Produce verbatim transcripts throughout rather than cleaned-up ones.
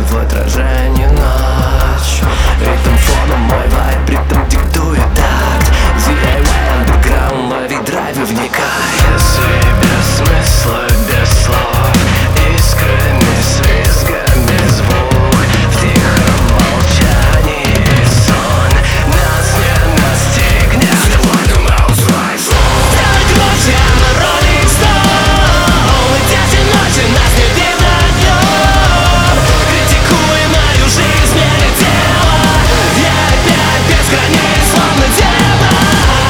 Танцы в отражении ночь. Ритм фоном мой вайб, ритм диктует такт. ди ай вай underground, лови драйв и вникай. Если без смысла, без слов, искрами, с визгами звук, в тихом молчании сон нас не настигнет. Сделай громче, I'm a rolling stone. Эти ночи нас не видно днем. Критикуй мою жизнь, мере тело. Я опять без границ, словно демон.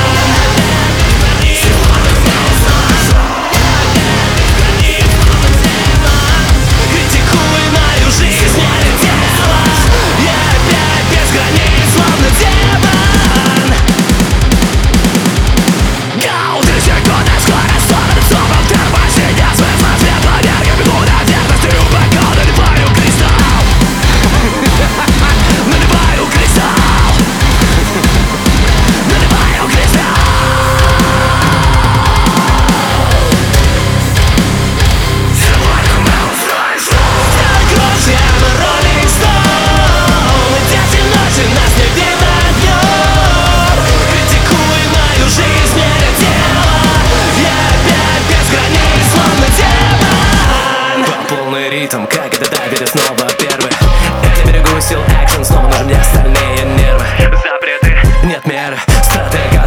Критикуй мою жизнь, мере тело. Я опять без границ, словно демон. Гоу, три секунды, скоро снова рисован терпа. Сидя смысла, светло, ярко бегу на верность. Ты упакал, наливаю кристалл. Наливаю кристалл. Наливаю кристалл. Сделай громче, I'm a rolling stone. Эти ночи нас не видно днем. Критикуй мою жизнь, мере тело. Я опять без границ, словно демон. По полный ритм, как это дайвере снова первый. Я не берегу сил, экшен, снова нужен мне остальные нервы. Запреты, нет меры, стратега.